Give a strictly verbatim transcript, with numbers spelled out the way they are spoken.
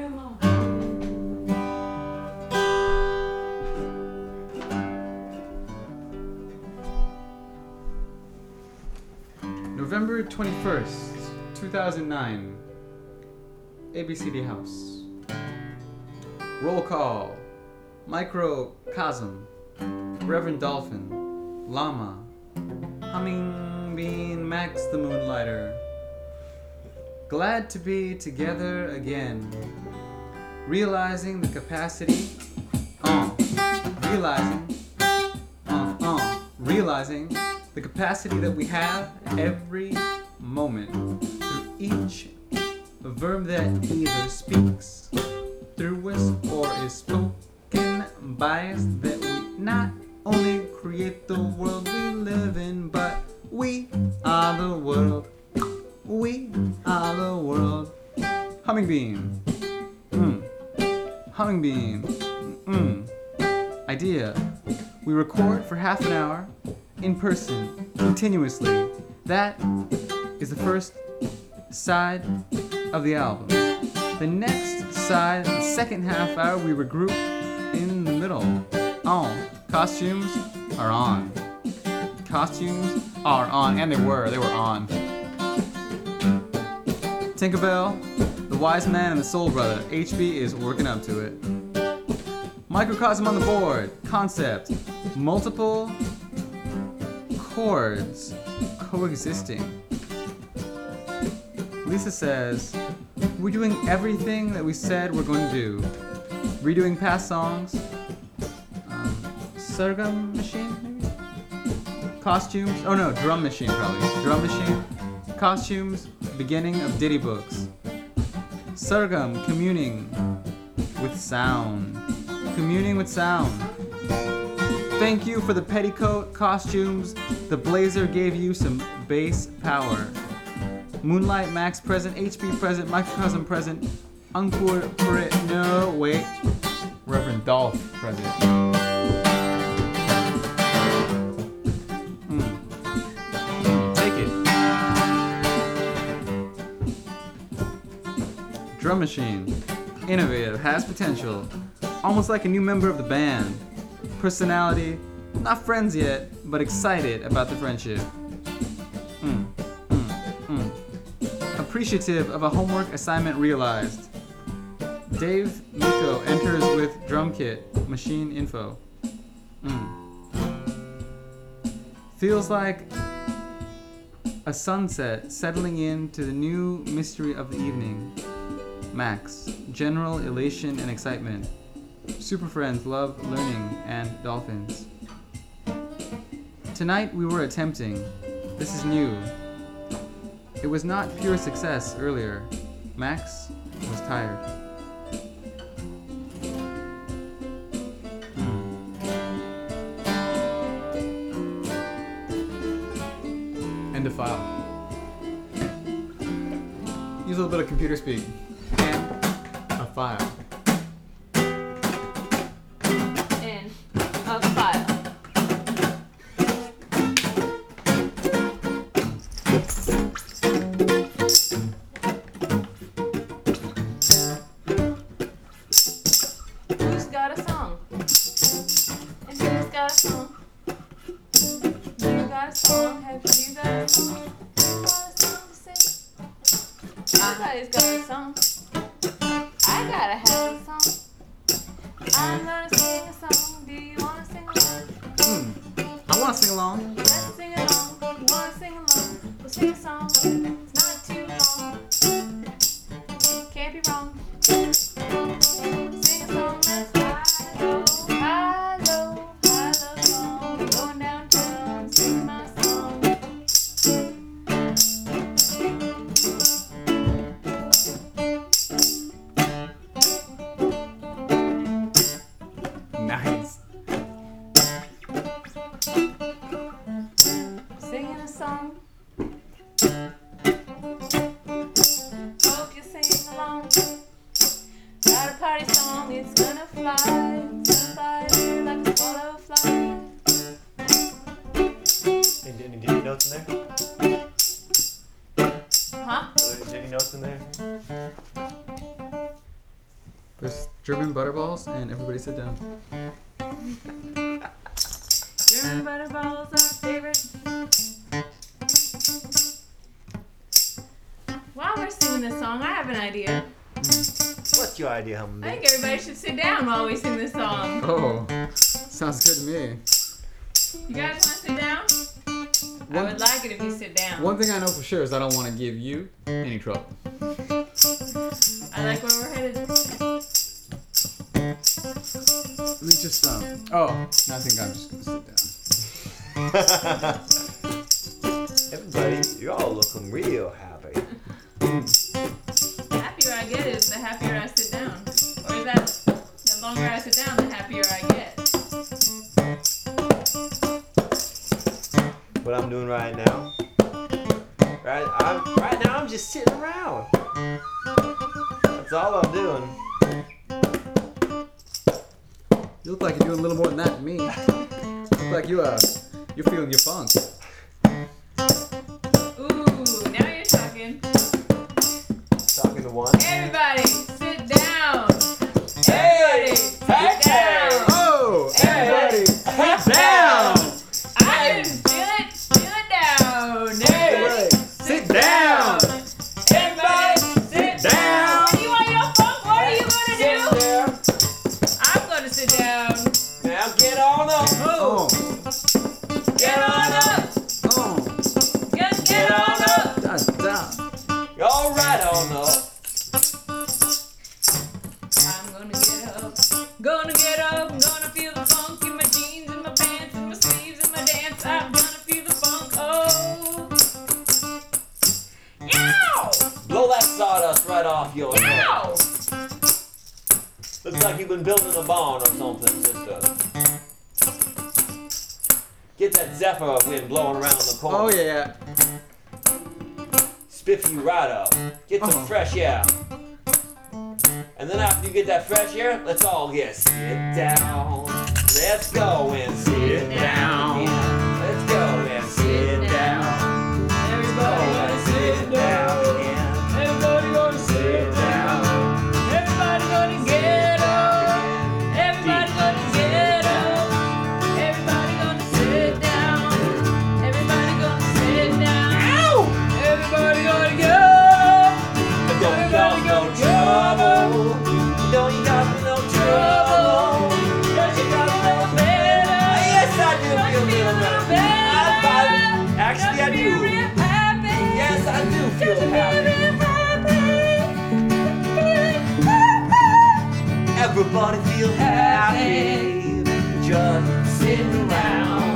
Grandma. November twenty-first, two thousand nine. A B C D House. Roll call. Microcosm. Reverend Dolphin. Llama. Humming Bean Max the Moonlighter. Glad to be together again. Realizing the capacity. Uh, realizing. Uh, uh, realizing the capacity that we have every moment through each verb that either speaks through us or is spoken by us, that we not only create the world we live in, but we are the world. We are the world. Humming bean. Mm. Humming bean. Mm. Idea. We record for half an hour in person, continuously. That is the first side of the album. The next side, the second half hour, we regroup in the middle. Oh, costumes are on. Costumes are on, and they were, they were on. Tinkerbell, the Wise Man, and the Soul Brother. H B is working up to it. Microcosm on the board. Concept. Multiple chords coexisting. Lisa says, we're doing everything that we said we're going to do. Redoing past songs. Um, Surgum machine, maybe? Costumes. Oh no, drum machine probably. Drum machine. Costumes. Beginning of ditty books. Surgum, communing with sound. Communing with sound. Thank you for the petticoat costumes. The blazer gave you some bass power. Moonlight Max present, H B present, Microcosm present, Uncle present. No, wait. Reverend Dolph present. Mm. Take it. Drum machine. Innovative, has potential. Almost like a new member of the band. Personality, not friends yet, but excited about the friendship. Mm, mm, mm. Appreciative of a homework assignment realized. Dave Miko enters with drum kit, machine info. Mm. Feels like a sunset settling into the new mystery of the evening. Max, general elation and excitement. Super friends love learning and dolphins. Tonight we were attempting. This is new. It was not pure success earlier. Max was tired. End of file. Use a little bit of computer speak. End of file. There's German butterballs, and everybody sit down. German butterballs are favorite. While we're singing this song, I have an idea. What's your idea, I Humby? think everybody should sit down while we sing this song. Oh, sounds good to me. You guys want to sit down? I One, would like it if you sit down. one thing I know for sure is I don't want to give you any trouble. I like where we're headed. Let me just, um, oh, I think I'm just gonna sit down. Everybody, you're all looking real happy. The happier I get is the happier I sit down. Or is that the longer I sit down, the happier I get? What I'm doing right now, right? I'm right now. I'm just sitting around. That's all I'm doing. You look like you're doing a little more than that to me. You look like you, uh, you're feeling your funk. Ooh, now you're talking. Talking to one. Everybody, sit down. Hey! Everybody, sit down. Oh! Everybody, sit down! I didn't feel it. Feel it down. Everybody, Sit down! Everybody, sit down. When you want your funk, what are you gonna Sit do? there. I'm gonna sit down. Now get on up. Oh! Get on up. Oh! Just get on up. Da, da. All right on up. I'm gonna get up. Gonna get up. Gonna feel the funk in my jeans, in my pants, in my sleeves, in my dance. I'm gonna feel the funk. Oh. Yow! Blow that sawdust right off your head. Yow! Looks like you've been building a barn or something, sister. Get that zephyr wind blowing around the corner. Oh, yeah. Spiff you right up. Get some Oh. fresh air. And then after you get that fresh air, let's all get sit down. Let's go and sit down. Yeah. Let's go and sit down. Everybody Go gonna and sit sit down. down. Yeah. Everybody gonna sit down. Everybody gonna get up. Everybody gonna get up. Everybody gonna sit down. Everybody gonna sit down. Everybody gonna get up. Don't cause no trouble. Don't you cause no trouble. Don't you feel a little better? Yes, I do Don't you feel a feel a little little better. better? I- Actually, I Don't you feel do. real happy? Yes, I do Don't feel you feel happy. real happy? Feeling happy? Everybody feel happy. Just sitting around.